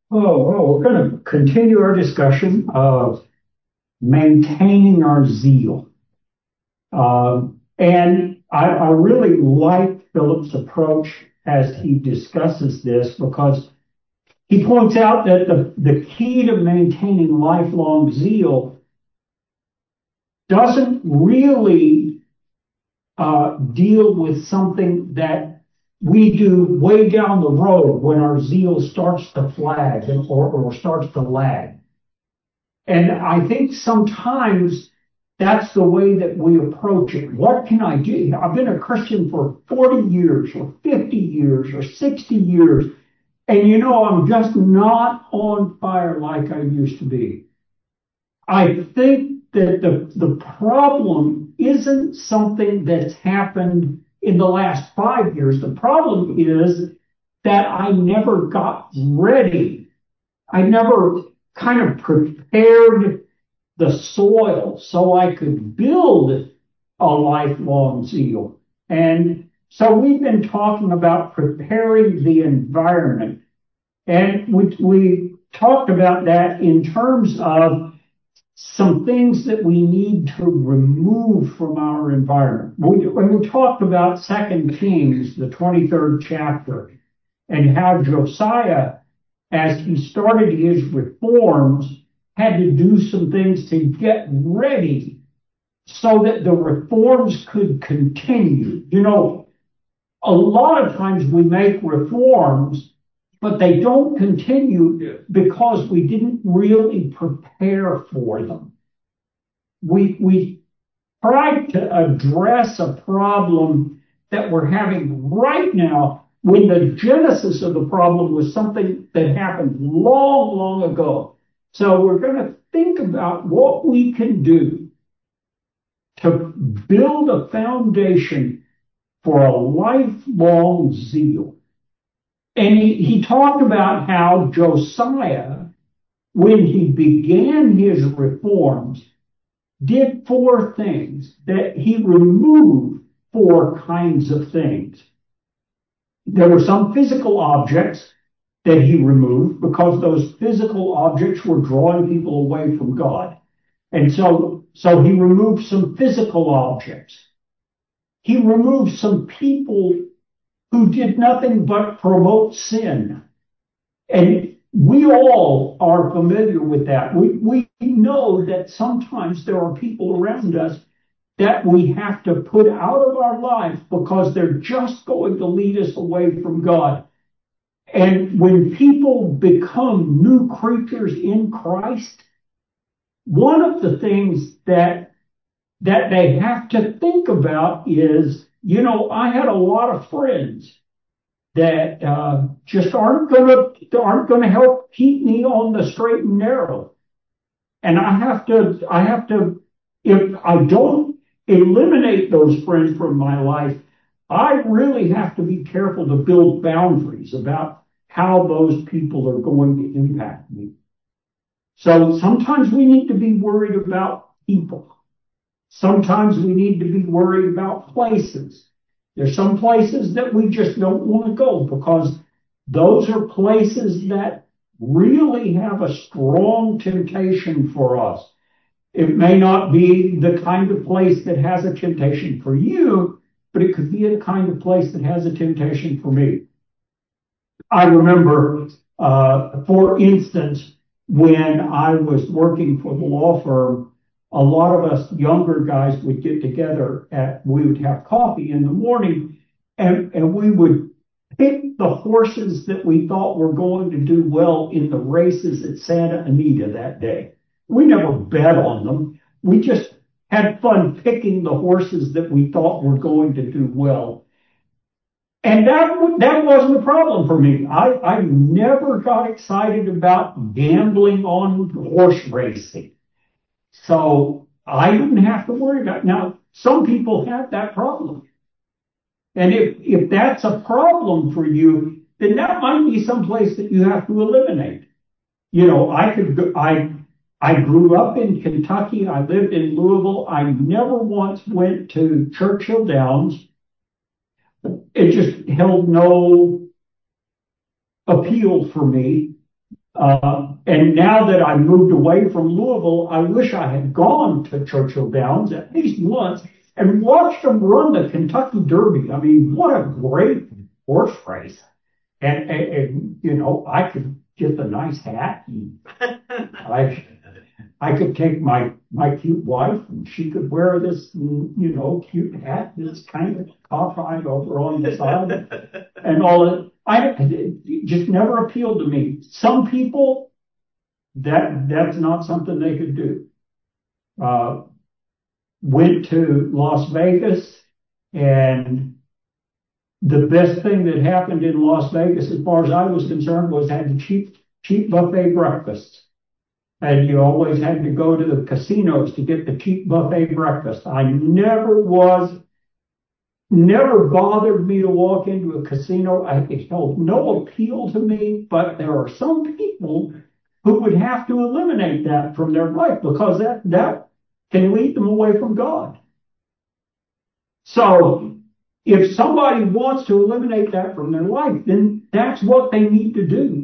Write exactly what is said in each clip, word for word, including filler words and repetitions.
Oh, well, we're going to continue our discussion of maintaining our zeal. Um, and I, I really like Philip's approach as he discusses this because he points out that the, the key to maintaining lifelong zeal doesn't really uh, deal with something that we do way down the road when our zeal starts to flag or, or starts to lag. And I think sometimes that's the way that we approach it. What can I do? I've been a Christian for forty years or fifty years or sixty years. And you know, I'm just not on fire like I used to be. I think that the, the problem isn't something that's happened in the last five years. The problem is that I never got ready. I never kind of prepared the soil so I could build a lifelong zeal. And so we've been talking about preparing the environment. And we, we talked about that in terms of some things that we need to remove from our environment. We, when we talked about Second Kings, the twenty-third chapter, and how Josiah, as he started his reforms, had to do some things to get ready so that the reforms could continue. You know, a lot of times we make reforms, but they don't continue because we didn't really prepare for them. We, we tried to address a problem that we're having right now when the genesis of the problem was something that happened long, long ago. So we're going to think about what we can do to build a foundation for a lifelong zeal. And he, he talked about how Josiah, when he began his reforms, did four things, that he removed four kinds of things. There were some physical objects that he removed because those physical objects were drawing people away from God. And so, so he removed some physical objects. He removed some people who did nothing but promote sin. And we all are familiar with that. We, we know that sometimes there are people around us that we have to put out of our life because they're just going to lead us away from God. And when people become new creatures in Christ, one of the things that that they have to think about is, you know, I had a lot of friends that uh, just aren't gonna aren't gonna help keep me on the straight and narrow. And I have to I have to if I don't eliminate those friends from my life, I really have to be careful to build boundaries about how those people are going to impact me. So sometimes we need to be worried about people. Sometimes we need to be worried about places. There's some places that we just don't want to go because those are places that really have a strong temptation for us. It may not be the kind of place that has a temptation for you, but it could be a kind of place that has a temptation for me. I remember, uh, for instance, when I was working for the law firm, a lot of us younger guys would get together at, we would have coffee in the morning and, and we would pick the horses that we thought were going to do well in the races at Santa Anita that day. We never bet on them. We just had fun picking the horses that we thought were going to do well. And that, that wasn't a problem for me. I, I never got excited about gambling on horse racing. So I didn't have to worry about it. Now, some people have that problem. And if, if that's a problem for you, then that might be someplace that you have to eliminate. You know, I could go, I, I grew up in Kentucky. I lived in Louisville. I never once went to Churchill Downs. It just held no appeal for me. Uh, and now that I moved away from Louisville, I wish I had gone to Churchill Downs at least once and watched them run the Kentucky Derby. I mean, what a great horse race. And, and, and you know, I could get the nice hat. And I, I could take my, my cute wife and she could wear this, you know, cute hat that's kind of cockeyed over on the side and all that. I, it just never appealed to me. Some people, that, that's not something they could do. Uh, went to Las Vegas, and the best thing that happened in Las Vegas, as far as I was concerned, was had the cheap, cheap buffet breakfasts. And you always had to go to the casinos to get the cheap buffet breakfast. I never was, never bothered me to walk into a casino. I, it held no appeal to me, but there are some people who would have to eliminate that from their life because that, that can lead them away from God. So if somebody wants to eliminate that from their life, then that's what they need to do.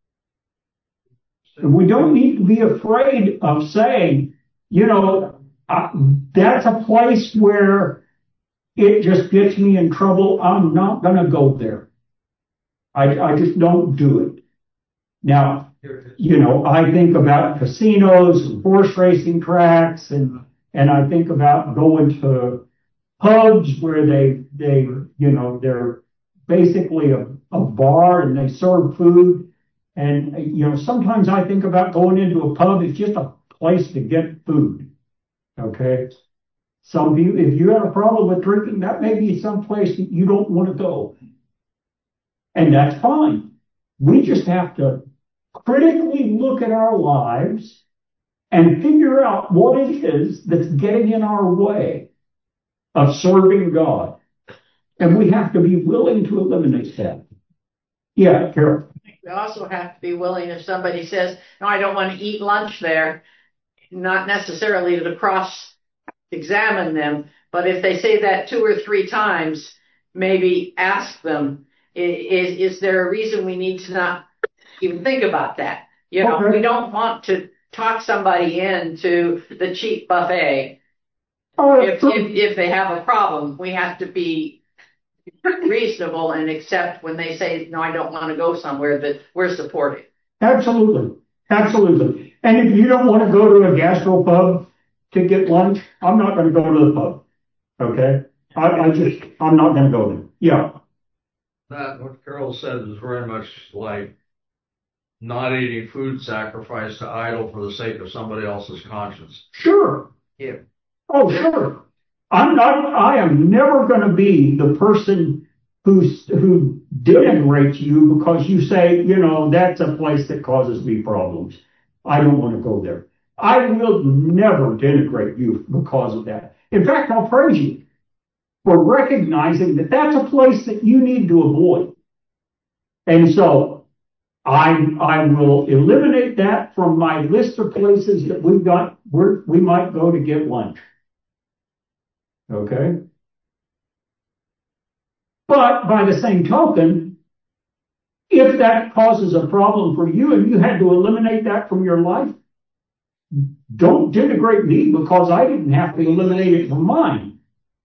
We don't need to be afraid of saying, you know, uh, that's a place where it just gets me in trouble. I'm not going to go there. I, I just don't do it. Now, you know, I think about casinos and horse racing tracks, and, and I think about going to pubs where they, they, you know, they're basically a, a bar and they serve food. And, you know, sometimes I think about going into a pub. It's just a place to get food. Okay. Some people, if you have a problem with drinking, that may be some place that you don't want to go. And that's fine. We just have to critically look at our lives and figure out what it is that's getting in our way of serving God. And we have to be willing to eliminate that. Yeah, Carol. We also have to be willing if somebody says, no, I don't want to eat lunch there, not necessarily to cross-examine them, but if they say that two or three times, maybe ask them, is, is there a reason we need to not even think about that? You know, okay. We don't want to talk somebody into the cheap buffet. Oh, if, if, if they have a problem, we have to be reasonable and accept when they say, no, I don't want to go somewhere, that we're supporting. Absolutely. Absolutely. And if you don't want to go to a gastropub to get lunch, I'm not going to go to the pub. Okay? I, I just, I'm not going to go there. Yeah. That, what Carol said is very much like not eating food sacrificed to idol for the sake of somebody else's conscience. Sure. Yeah. Oh, sure. I'm not, I am never going to be the person who's, who denigrates you because you say, you know, that's a place that causes me problems. I don't want to go there. I will never denigrate you because of that. In fact, I'll praise you for recognizing that that's a place that you need to avoid. And so I, I will eliminate that from my list of places that we've got, where we might go to get lunch. Okay. But by the same token, if that causes a problem for you and you had to eliminate that from your life, don't denigrate me because I didn't have to eliminate it from mine.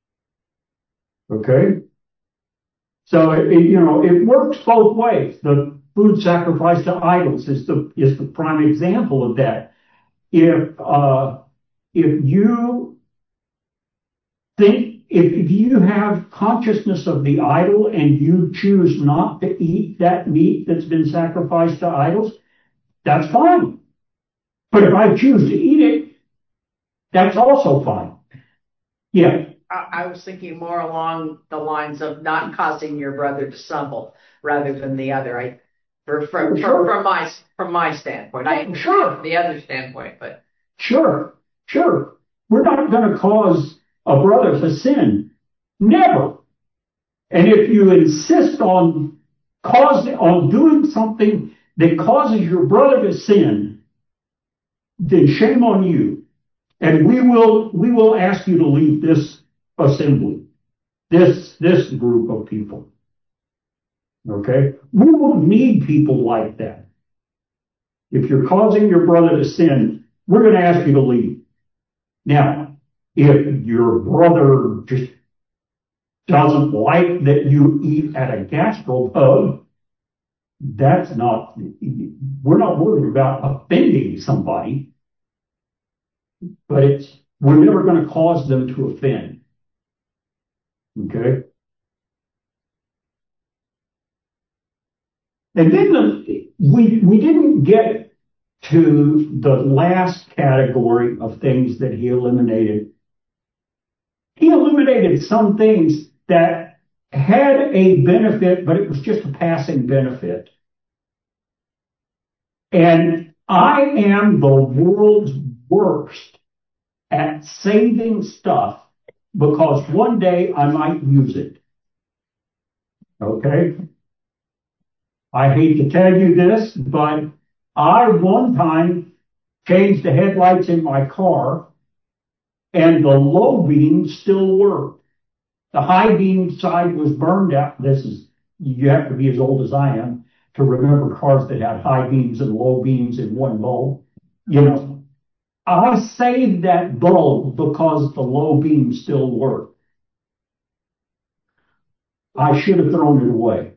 Okay. So it, it, you know, it works both ways. The food sacrifice to idols is the, is the prime example of that. If, uh, if you think, if, if you have consciousness of the idol and you choose not to eat that meat that's been sacrificed to idols, that's fine. But if I choose to eat it, that's also fine. Yeah. I, I was thinking more along the lines of not causing your brother to stumble rather than the other. I, for, from, sure. from, from my from my standpoint, I sure the other standpoint, but sure, sure, we're not going to cause a brother to sin, never. And if you insist on causing on doing something that causes your brother to sin, then shame on you. And we will we will ask you to leave this assembly, this this group of people. Okay? We won't need people like that. If you're causing your brother to sin, we're going to ask you to leave. Now, if your brother just doesn't like that you eat at a gastropub, that's not, we're not worried about offending somebody, but it's, we're never going to cause them to offend. Okay? And then the, we, we didn't get to the last category of things that he eliminated. He eliminated some things that had a benefit, but it was just a passing benefit. And I am the world's worst at saving stuff because one day I might use it. Okay? I hate to tell you this, but I one time changed the headlights in my car and the low beam still worked. The high beam side was burned out. This is, you have to be as old as I am to remember cars that had high beams and low beams in one bulb. You know, I saved that bulb because the low beam still worked. I should have thrown it away.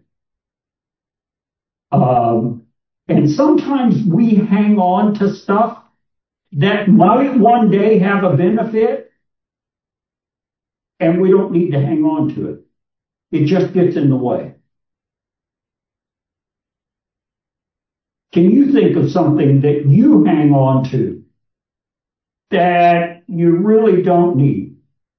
Um, and sometimes we hang on to stuff that might one day have a benefit, and we don't need to hang on to it. It just gets in the way. Can you think of something that you hang on to that you really don't need?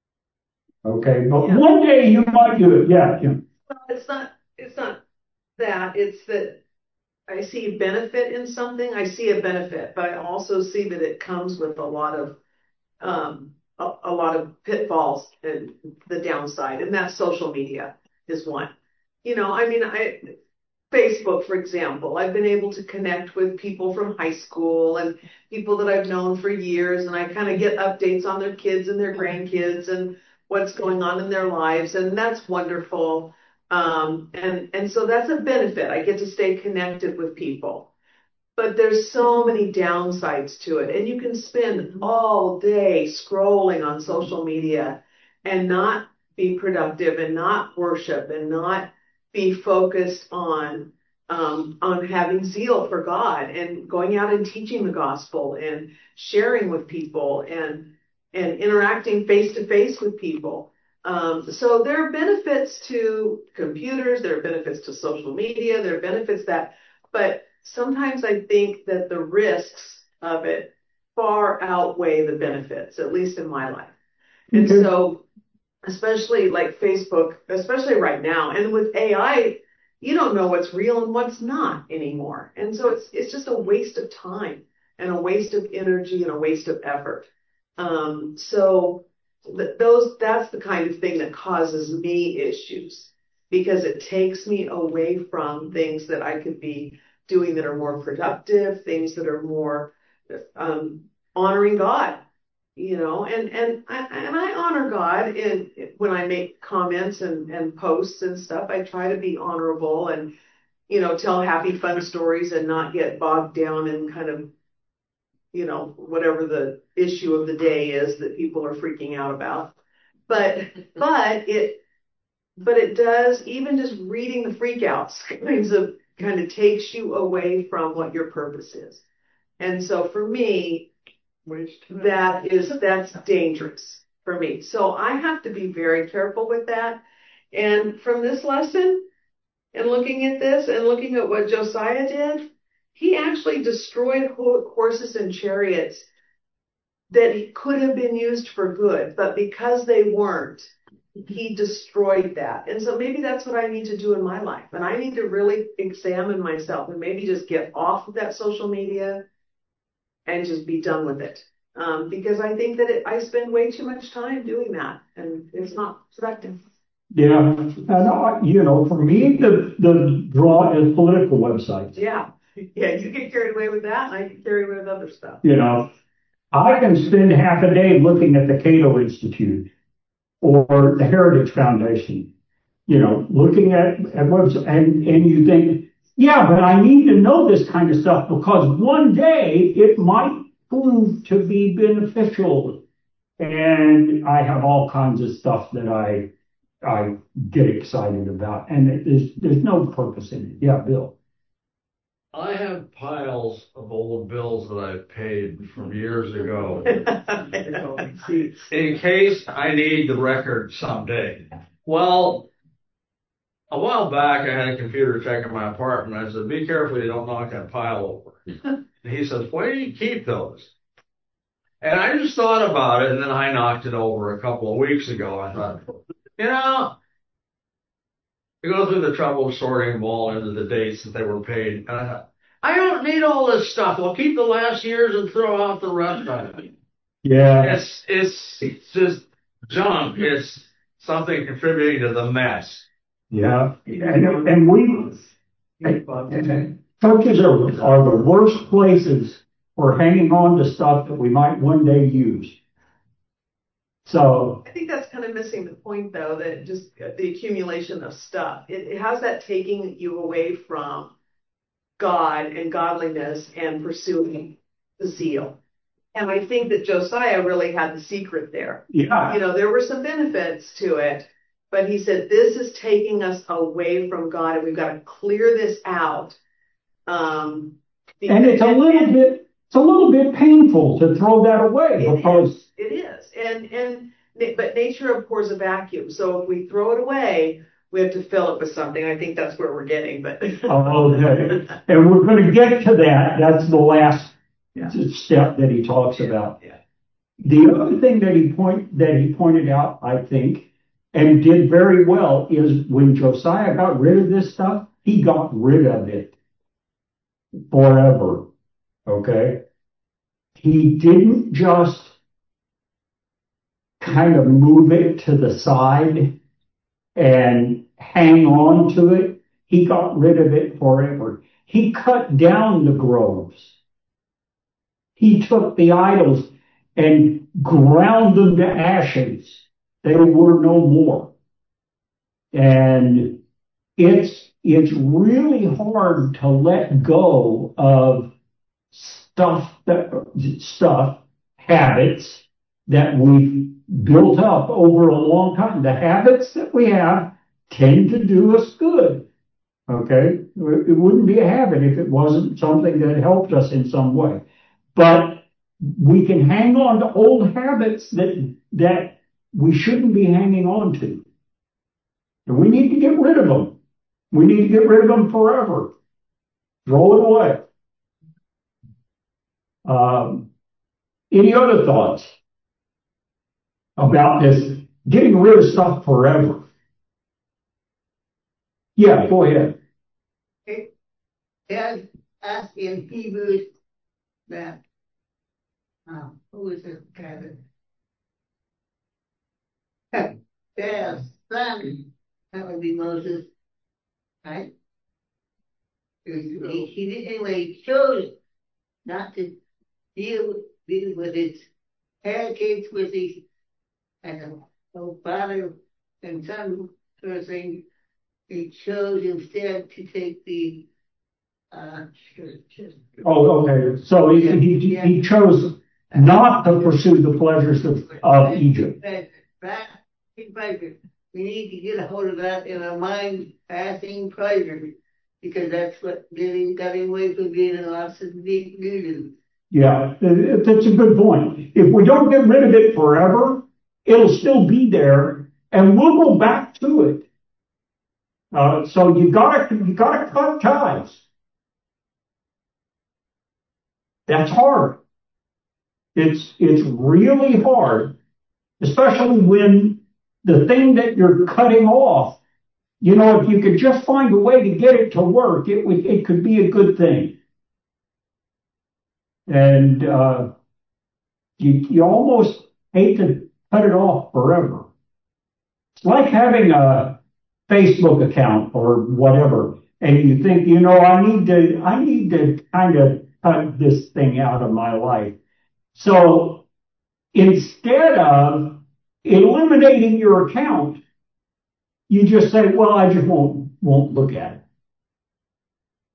Okay, but Yeah. one day you might do it. Yeah, yeah. Well, it's not, it's not that, it's that I see benefit in something, I see a benefit, but I also see that it comes with a lot of, um, a, a lot of pitfalls and the downside, and that's social media is one. You know, I mean, I, Facebook, for example, I've been able to connect with people from high school and people that I've known for years, and I kind of get updates on their kids and their grandkids and what's going on in their lives, and that's wonderful. Um, and, and so that's a benefit. I get to stay connected with people. But there's so many downsides to it. And you can spend all day scrolling on social media and not be productive and not worship and not be focused on um, on having zeal for God and going out and teaching the gospel and sharing with people and and interacting face to face with people. Um, so there are benefits to computers, there are benefits to social media, there are benefits that, but sometimes I think that the risks of it far outweigh the benefits, at least in my life. And Okay. so, especially like Facebook, especially right now, and with A I, you don't know what's real and what's not anymore. And so it's it's just a waste of time and a waste of energy and a waste of effort. Um, so th- those that's the kind of thing that causes me issues because it takes me away from things that I could be doing that are more productive, things that are more um, honoring God, you know, and and I, and I honor God in when I make comments and, and posts and stuff. I try to be honorable and, you know, tell happy, fun stories and not get bogged down in kind of, you know, whatever the issue of the day is that people are freaking out about. But but it but it does, even just reading the freakouts kinds of kind of takes you away from what your purpose is. And so for me, that is that's dangerous for me. So I have to be very careful with that. And from this lesson and looking at this and looking at what Josiah did, he actually destroyed horses and chariots that could have been used for good, but because they weren't, he destroyed that. And so maybe that's what I need to do in my life. And I need to really examine myself and maybe just get off of that social media and just be done with it. Um, because I think that it, I spend way too much time doing that and it's not productive. Yeah. And I, you know, for me, the, the draw is political websites. Yeah. Yeah. You get carried away with that and I get carried away with other stuff. You know, I can spend half a day looking at the Cato Institute or the Heritage Foundation, you know, looking at, at websites, and, and you think, Yeah, but I need to know this kind of stuff because one day it might prove to be beneficial. And I have all kinds of stuff that I I get excited about, and it- there's there's no purpose in it. Yeah, Bill. I have piles of old bills that I paid from years ago in case I need the record someday. Well, a while back I had a computer check in my apartment. I said, be careful you don't knock that pile over. And he says, why do you keep those? And I just thought about it, and then I knocked it over a couple of weeks ago. I thought, you know, to go through the trouble of sorting them all into the dates that they were paid. And I thought, I don't need all this stuff. I'll keep the last year's and throw out the rest of it. Yeah. It's, it's, it's just junk. It's something contributing to the mess. Yeah. And, and we, churches are, are the worst places for hanging on to stuff that we might one day use. So I think that's kind of missing the point, though, that just the accumulation of stuff. It, it has that taking you away from God and godliness and pursuing the zeal. And I think that Josiah really had the secret there. yeah, You know, there were some benefits to it, but he said, this is taking us away from God, and we've got to clear this out. Um, and it's a little bit, it's a little bit painful to throw that away It because is. It is. And, and, but nature abhors a vacuum. So if we throw it away, we have to fill it with something. I think that's where we're getting, but. Oh, okay. And we're going to get to that. That's the last Yeah. step that he talks Yeah. about. Yeah. The other thing that he point, that he pointed out, I think, and did very well is when Josiah got rid of this stuff, he got rid of it forever. Okay. He didn't just kind of move it to the side and hang on to it. He got rid of it forever. He cut down the groves. He took the idols and ground them to ashes. They were no more. And it's, it's really hard to let go of stuff that, stuff, habits that we've built up over a long time. The habits that we have tend to do us good. Okay? It wouldn't be a habit if it wasn't something that helped us in some way. But we can hang on to old habits that, that we shouldn't be hanging on to. And we need to get rid of them. We need to get rid of them forever. Throw it away. Um, any other thoughts about this getting rid of stuff forever? Yeah, go ahead. Ted asked in Hebrews that, um, who is this guy that? Their son, that would be Moses, right? He, he did, anyway, he chose not to deal with, deal with his heritage with his, as a oh, father and son sort of thing. He chose instead to take the uh, Oh, okay. So he, he, he chose not to pursue the pleasures of, of Egypt. That, pleasure. We need to get a hold of that in our mind, passing pleasure, because that's what getting got him away from being in lots of deep illusions. Yeah, that's a good point. If we don't get rid of it forever, it'll still be there, and we'll go back to it. Uh, so you gotta you gotta cut ties. That's hard. It's it's really hard, especially when the thing that you're cutting off, you know, if you could just find a way to get it to work, it would it could be a good thing. And uh, you you almost hate to cut it off forever. It's like having a Facebook account or whatever, and you think, you know, I need to I need to kind of cut this thing out of my life. So instead of eliminating your account, you just say, well, I just won't won't look at it.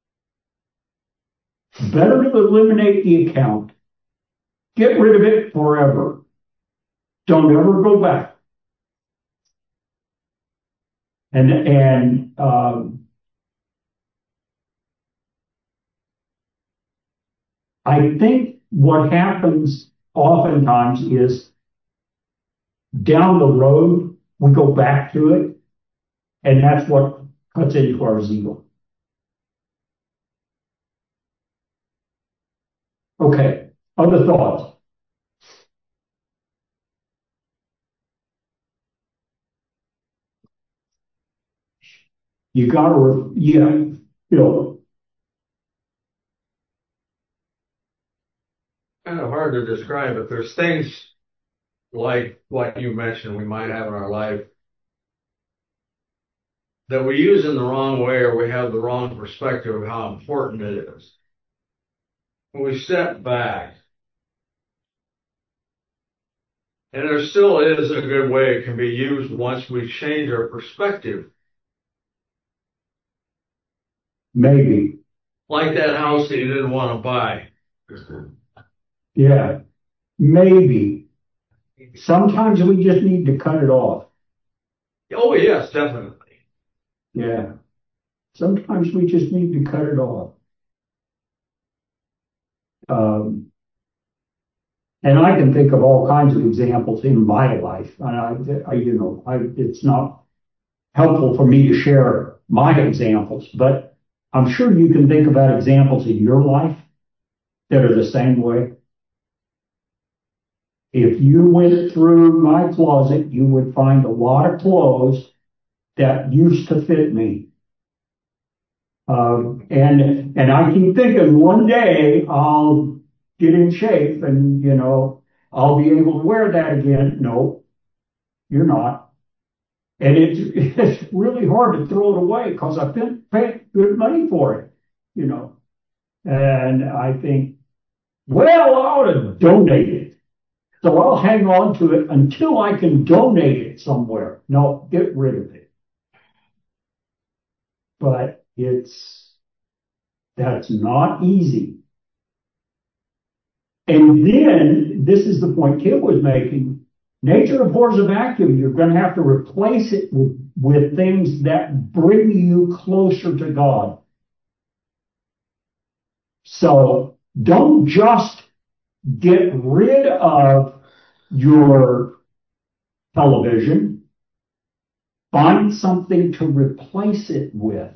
Better to eliminate the account, get rid of it forever. Don't ever go back. And, and, um, I think what happens oftentimes is down the road, we go back to it, and that's what cuts into our zeal. Okay, other thoughts? You gotta, yeah, Bill. Kind of hard to describe, but there's things like what you mentioned we might have in our life that we use in the wrong way, or we have the wrong perspective of how important it is. When we step back, and there still is a good way it can be used once we change our perspective. Maybe. Like that house that you didn't want to buy. Yeah, maybe. Sometimes we just need to cut it off. Oh, yes, definitely. Yeah. Sometimes we just need to cut it off. Um, and I can think of all kinds of examples in my life. And I, I you know, I, it's not helpful for me to share my examples, but I'm sure you can think about examples in your life that are the same way. If you went through my closet, you would find a lot of clothes that used to fit me. Um, and, and I keep thinking one day I'll get in shape and, you know, I'll be able to wear that again. No, you're not. And it's, it's really hard to throw it away because I paid good money for it, you know. And I think, well, I ought to donate it. So I'll hang on to it until I can donate it somewhere. No, get rid of it. But it's, that's not easy. And then, this is the point Kim was making, nature abhors a vacuum. You're going to have to replace it with, with things that bring you closer to God. So don't just get rid of your television. Find something to replace it with.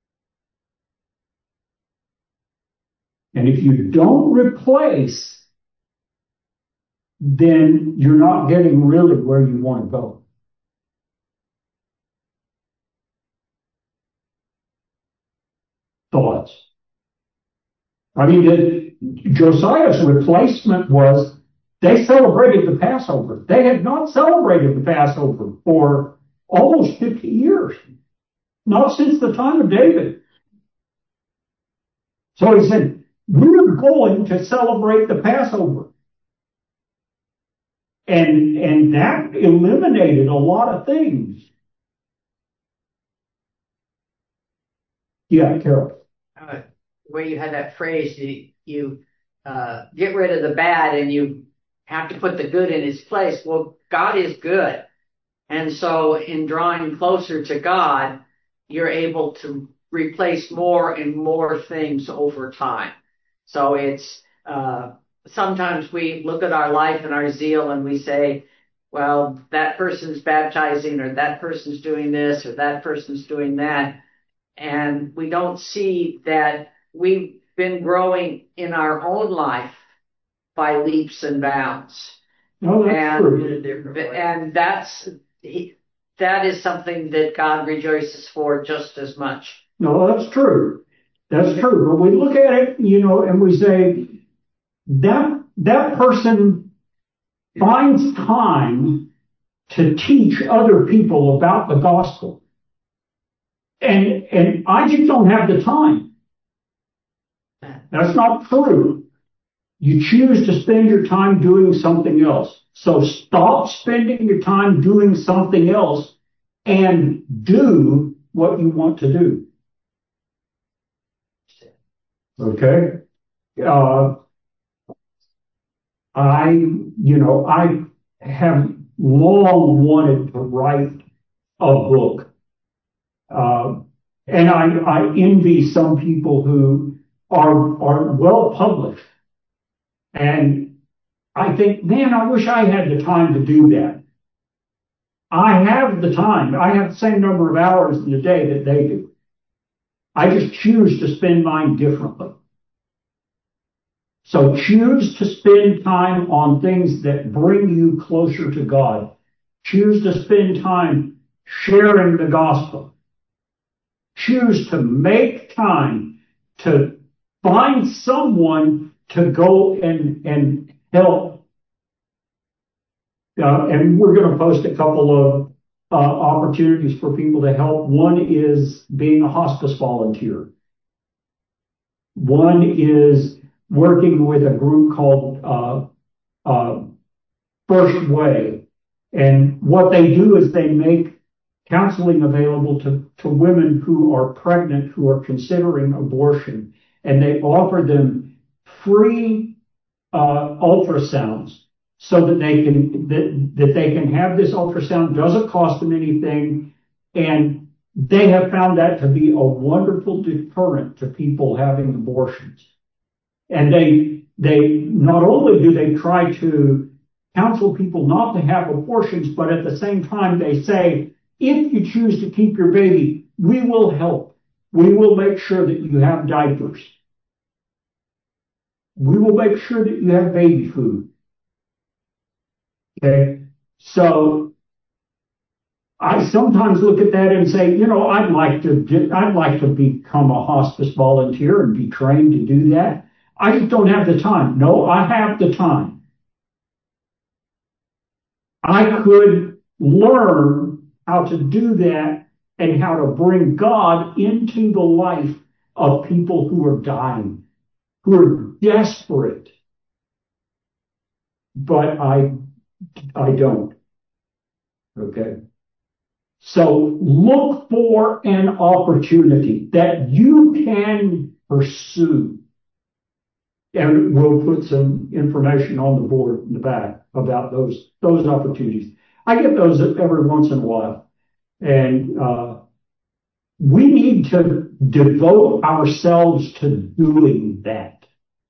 And if you don't replace, then you're not getting really where you want to go. Thoughts? I mean, the, Josiah's replacement was they celebrated the Passover. They had not celebrated the Passover for almost fifty years. Not since the time of David. So he said, we're going to celebrate the Passover. And, and that eliminated a lot of things. Yeah, Carol. Uh, where you had that phrase, you, you uh, get rid of the bad and you have to put the good in its place. Well, God is good. And so in drawing closer to God, you're able to replace more and more things over time. So it's, uh, sometimes we look at our life and our zeal and we say, well, that person's baptizing or that person's doing this or that person's doing that. And we don't see that we've been growing in our own life by leaps and bounds. No, that's and, true. And that's, that is something that God rejoices for just as much. No, that's true. That's true. But we look at it, you know, and we say, that, that person finds time to teach other people about the gospel. And, and I just don't have the time. That's not true. You choose to spend your time doing something else. So stop spending your time doing something else and do what you want to do. Okay? uh, I, you know, I have long wanted to write a book. Uh, and I, I envy some people who are, are well published. And I think, man, I wish I had the time to do that. I have the time. I have the same number of hours in the day that they do. I just choose to spend mine differently. So choose to spend time on things that bring you closer to God. Choose to spend time sharing the gospel. Choose to make time to find someone to go and, and help. Uh, and we're going to post a couple of uh, opportunities for people to help. One is being a hospice volunteer. One is working with a group called uh, uh, First Way. And what they do is they make counseling available to, to women who are pregnant, who are considering abortion. And they offer them free uh, ultrasounds so that they can that, that they can have this ultrasound. Doesn't cost them anything. And they have found that to be a wonderful deterrent to people having abortions. And they, they, not only do they try to counsel people not to have abortions, but at the same time they say, if you choose to keep your baby, we will help. We will make sure that you have diapers. We will make sure that you have baby food. Okay. So I sometimes look at that and say, you know, I'd like to get, I'd like to become a hospice volunteer and be trained to do that. I just don't have the time. No, I have the time. I could learn how to do that and how to bring God into the life of people who are dying, who are desperate. But I, I don't. Okay. So look for an opportunity that you can pursue. And we'll put some information on the board in the back about those, those opportunities. I get those every once in a while. And, uh, we need to devote ourselves to doing that.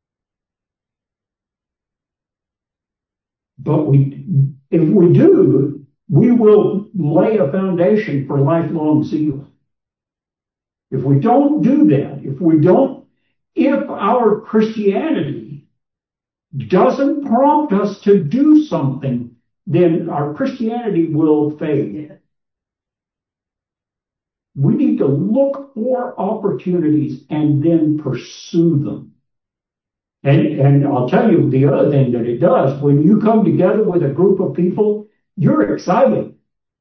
But we, if we do, we will lay a foundation for lifelong zeal. If we don't do that, if we don't, if our Christianity doesn't prompt us to do something, then our Christianity will fade. We need to look for opportunities and then pursue them. And, and I'll tell you the other thing that it does, when you come together with a group of people, you're excited.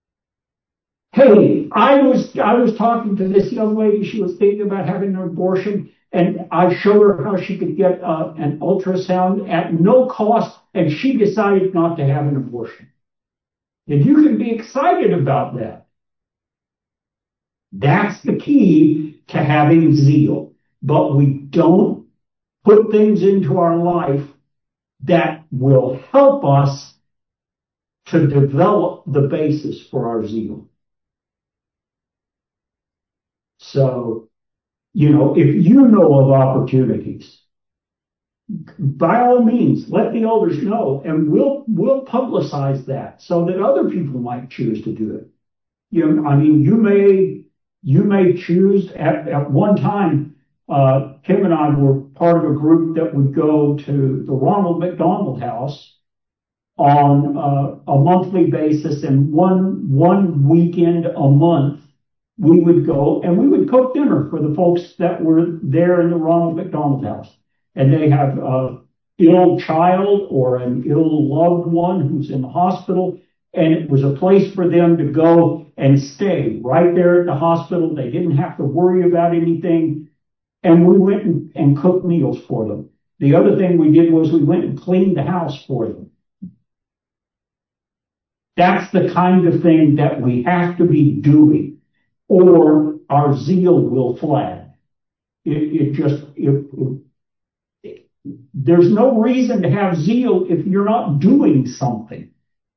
Hey, I was, I was talking to this young lady, she was thinking about having an abortion, and I showed her how she could get uh, an ultrasound at no cost, and she decided not to have an abortion. And you can be excited about that. That's the key to having zeal. But we don't put things into our life that will help us to develop the basis for our zeal. So, you know, if you know of opportunities, by all means, let the elders know, and we'll we'll publicize that so that other people might choose to do it. You know, I mean, you may you may choose at, at one time. Uh, Kim and I were part of a group that would go to the Ronald McDonald House on uh, a monthly basis, and one one weekend a month we would go and we would cook dinner for the folks that were there in the Ronald McDonald House. And they have a ill child or an ill loved one who's in the hospital, and it was a place for them to go and stay right there at the hospital. They didn't have to worry about anything. And we went and, and cooked meals for them. The other thing we did was we went and cleaned the house for them. That's the kind of thing that we have to be doing, or our zeal will flag. It, it just, it, it, There's no reason to have zeal if you're not doing something.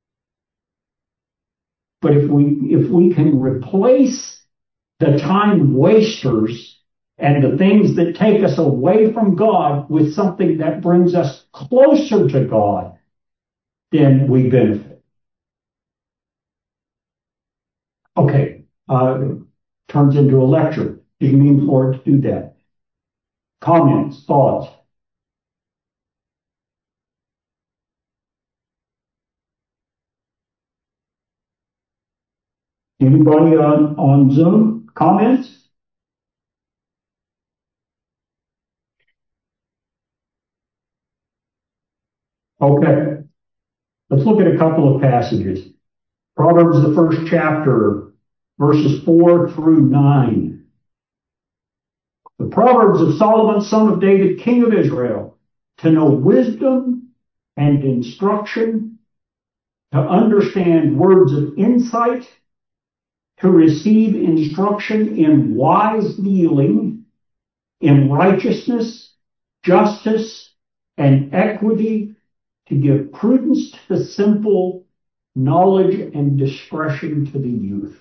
But if we, if we can replace the time wasters and the things that take us away from God with something that brings us closer to God, then we benefit. Okay, uh, turns into a lecture. Didn't mean for it to do that. Comments, thoughts? Anybody on, on Zoom? Comments? Okay. Let's look at a couple of passages. Proverbs, the first chapter, verses four through nine. The Proverbs of Solomon, son of David, king of Israel, to know wisdom and instruction, to understand words of insight, to receive instruction in wise dealing, in righteousness, justice, and equity, to give prudence to the simple, knowledge and discretion to the youth.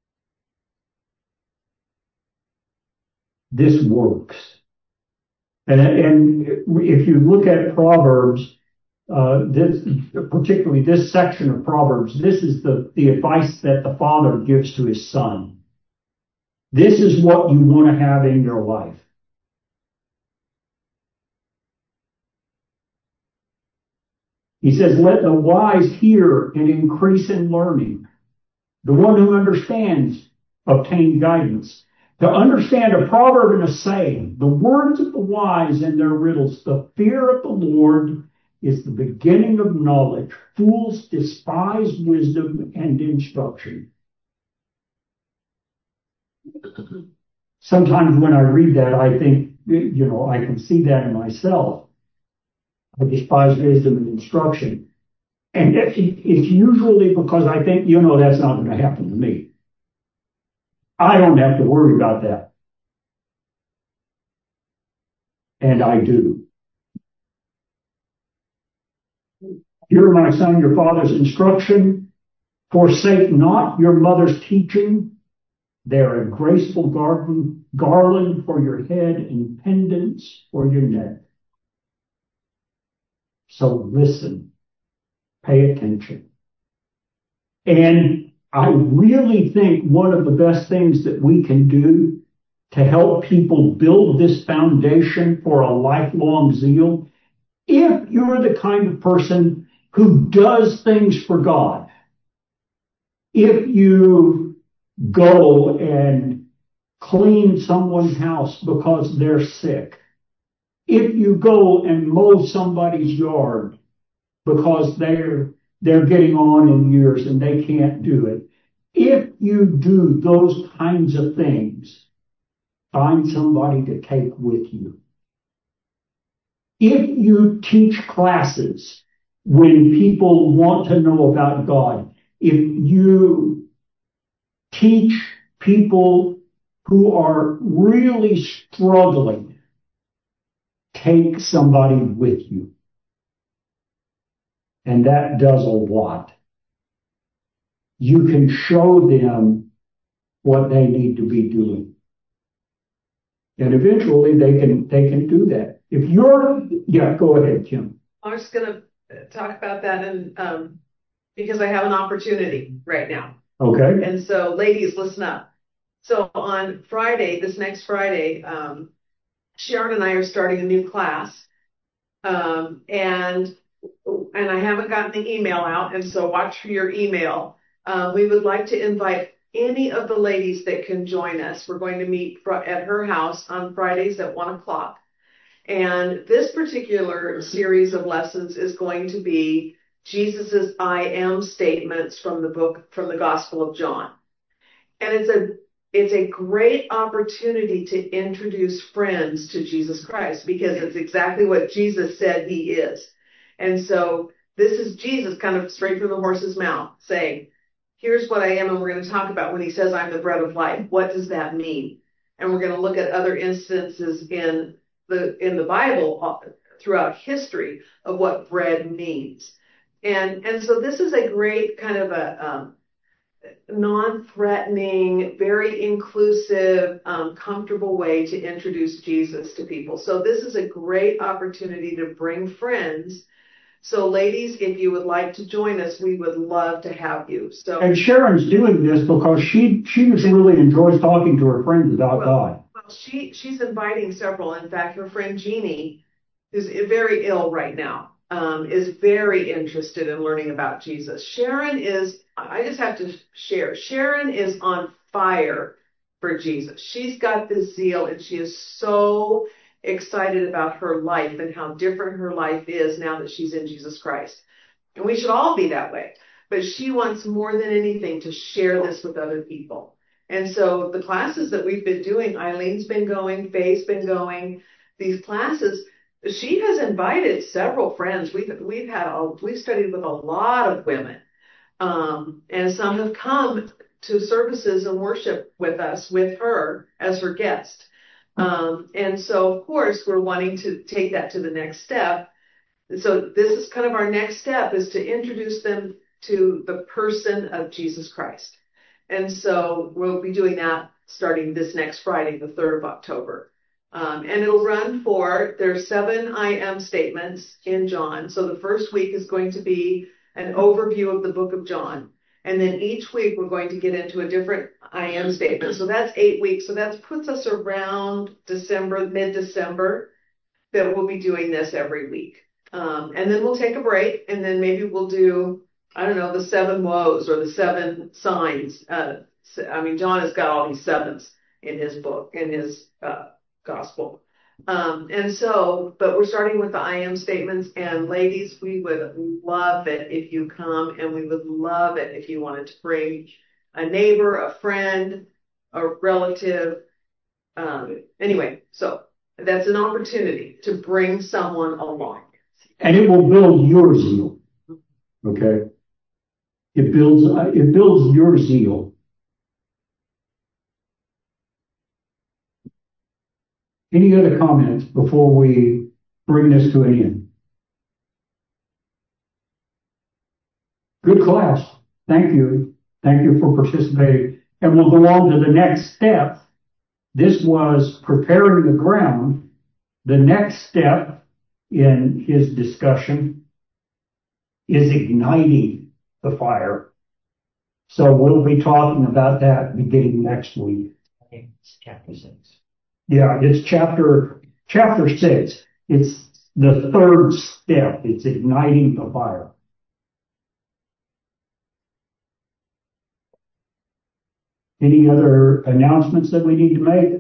This works. And, and if you look at Proverbs, uh, this, particularly this section of Proverbs, this is the, the advice that the father gives to his son. This is what you want to have in your life. He says, let the wise hear and increase in learning. The one who understands obtain guidance. To understand a proverb and a saying, the words of the wise and their riddles, the fear of the Lord is the beginning of knowledge. Fools despise wisdom and instruction. Sometimes when I read that, I think, you know, I can see that in myself. I despise wisdom and instruction. And it's usually because I think, you know, that's not going to happen to me. I don't have to worry about that. And I do. Hear, my son, your father's instruction. Forsake not your mother's teaching. They're a graceful garden, garland for your head and pendants for your neck. So listen, pay attention. And I really think one of the best things that we can do to help people build this foundation for a lifelong zeal, if you're the kind of person who does things for God, if you go and clean someone's house because they're sick, if you go and mow somebody's yard because they're they're getting on in years and they can't do it, if you do those kinds of things, find somebody to take with you. If you teach classes when people want to know about God, if you teach people who are really struggling, take somebody with you. And that does a lot. You can show them what they need to be doing. And eventually they can, they can do that. If you're, yeah, go ahead, Kim. I was going to talk about that and, um, because I have an opportunity right now. Okay. And so ladies, listen up. So on Friday, this next Friday, um, Sharon and I are starting a new class. Um, and, and I haven't gotten the email out. And so watch for your email. Uh, we would like to invite any of the ladies that can join us. We're going to meet fr- at her house on Fridays at one o'clock. And this particular series of lessons is going to be Jesus's I am statements from the book, from the Gospel of John. And it's a, it's a great opportunity to introduce friends to Jesus Christ, because it's exactly what Jesus said he is. And so this is Jesus kind of straight from the horse's mouth saying, here's what I am, and we're going to talk about when he says I'm the bread of life. What does that mean? And we're going to look at other instances in the in the Bible throughout history of what bread means. And, and so this is a great kind of a, um, non-threatening, very inclusive, um, comfortable way to introduce Jesus to people. So this is a great opportunity to bring friends. So ladies, if you would like to join us, we would love to have you. So And Sharon's doing this because she she just really enjoys talking to her friends about well, God. well, she she's inviting several. In fact, her friend Jeannie, who's very ill right now, um, is very interested in learning about Jesus. Sharon is, I just have to share, Sharon is on fire for Jesus. She's got this zeal, and she is so excited about her life and how different her life is now that she's in Jesus Christ. And we should all be that way. But she wants more than anything to share this with other people. And so the classes that we've been doing, Eileen's been going, Faye's been going, these classes, she has invited several friends. We've we've had a, we've studied with a lot of women, um, and some have come to services and worship with us with her as her guest. Um, and so of course we're wanting to take that to the next step. So this is kind of our next step, is to introduce them to the person of Jesus Christ. And so we'll be doing that starting this next Friday, the third of October. Um, and it'll run for, there's seven I am statements in John. So the first week is going to be an overview of the book of John. And then each week we're going to get into a different I am statement. So that's eight weeks. So that puts us around December, mid-December, that we'll be doing this every week. Um, and then we'll take a break, and then maybe we'll do, I don't know, the seven woes or the seven signs. Uh, I mean, John has got all these sevens in his book, in his uh, gospel. Um, and so, but we're starting with the I am statements. And ladies, we would love it if you come, and we would love it if you wanted to bring a neighbor, a friend, a relative. Um, anyway, so that's an opportunity to bring someone along. And it will build your zeal. Okay? It builds, uh, it builds your zeal. Any other comments before we bring this to an end? Good class. Thank you. Thank you for participating. And we'll go on to the next step. This was preparing the ground. The next step in his discussion is igniting the fire. So we'll be talking about that beginning next week. It's chapter six. Yeah, it's chapter, chapter six. It's the third step. It's igniting the fire. Any other announcements that we need to make?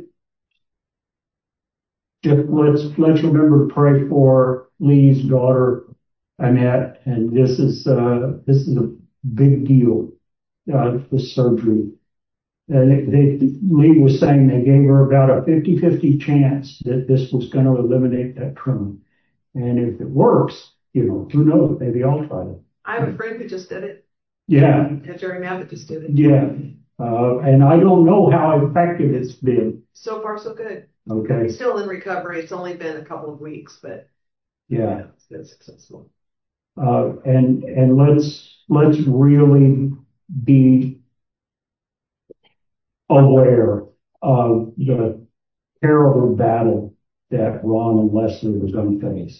Just let's, let's remember to pray for Lee's daughter, Annette, and this is, uh, this is a big deal, uh, the surgery. And they, they, Lee was saying they gave her about a fifty-fifty chance that this was going to eliminate that tumor. And if it works, you know, who knows? Maybe I'll try it. I have a friend who just did it. Yeah. And Jerry Mavett just did it. Yeah. Uh, and I don't know how effective it's been. So far, so good. Okay. He's still in recovery. It's only been a couple of weeks, but Yeah. yeah, it's been successful. Uh, and, and let's, let's really be aware of the terrible battle that Ron and Leslie are going to face.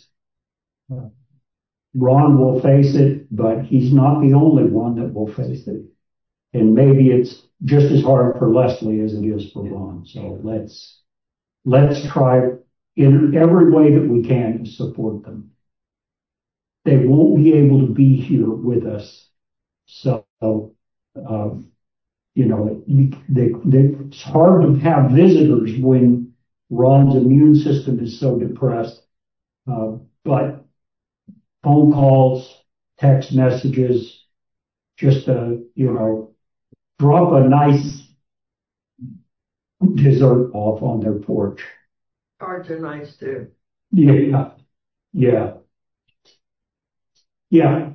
Ron will face it, but he's not the only one that will face it. And maybe it's just as hard for Leslie as it is for Ron. So let's, let's try in every way that we can to support them. They won't be able to be here with us. So, um, you know, they, they, it's hard to have visitors when Ron's immune system is so depressed. Uh, but phone calls, text messages, just a, you know, drop a nice dessert off on their porch. Cards are nice too. Yeah, yeah, yeah.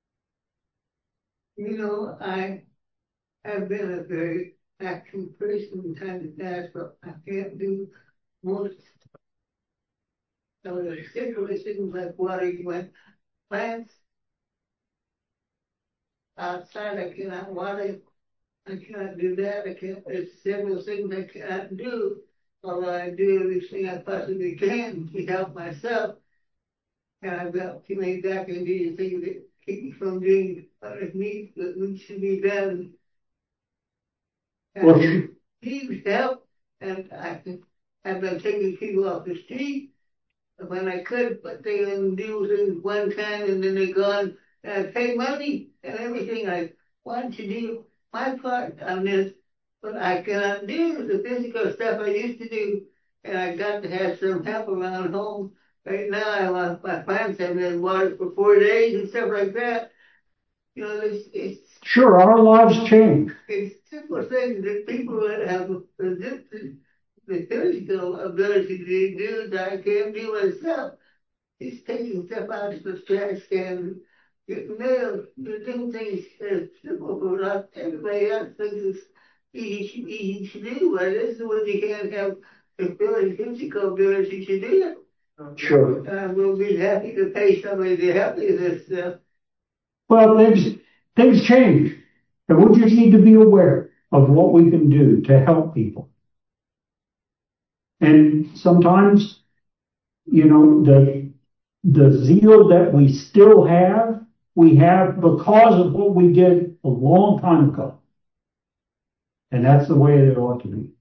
You know, I have been a very active person in time to past, but I can't do most So the situation like watering my plants outside, I cannot water. I cannot do that. I can't. There's several things I cannot do. Although I do everything I possibly can to help myself, and I've got too many back injuries things that keep me from doing what it needs that needs to be done. And Well, I need help, and I have been taking people off the street when I could, but they didn't do things one time and then they're gone. And I pay money and everything. I want to do my part on this, but I cannot do the physical stuff I used to do. And I got to have some help around home. Right now, I want my plants haven't been watered for four days and stuff like that. You know, it's it's sure, our lives change. it's simple things that people that have the, the physical ability to do that I can't do myself. It's taking stuff out of the trash can, getting mail, doing things as simple for not everybody else thinks it's easy, easy to do, but this is when you can't have the ability, physical ability to do it. Sure. Uh, we'll be happy to pay somebody to help you with this stuff. Well, things, things change. And we just need to be aware of what we can do to help people. And sometimes, you know, the, the zeal that we still have, we have because of what we did a long time ago. And that's the way it ought to be.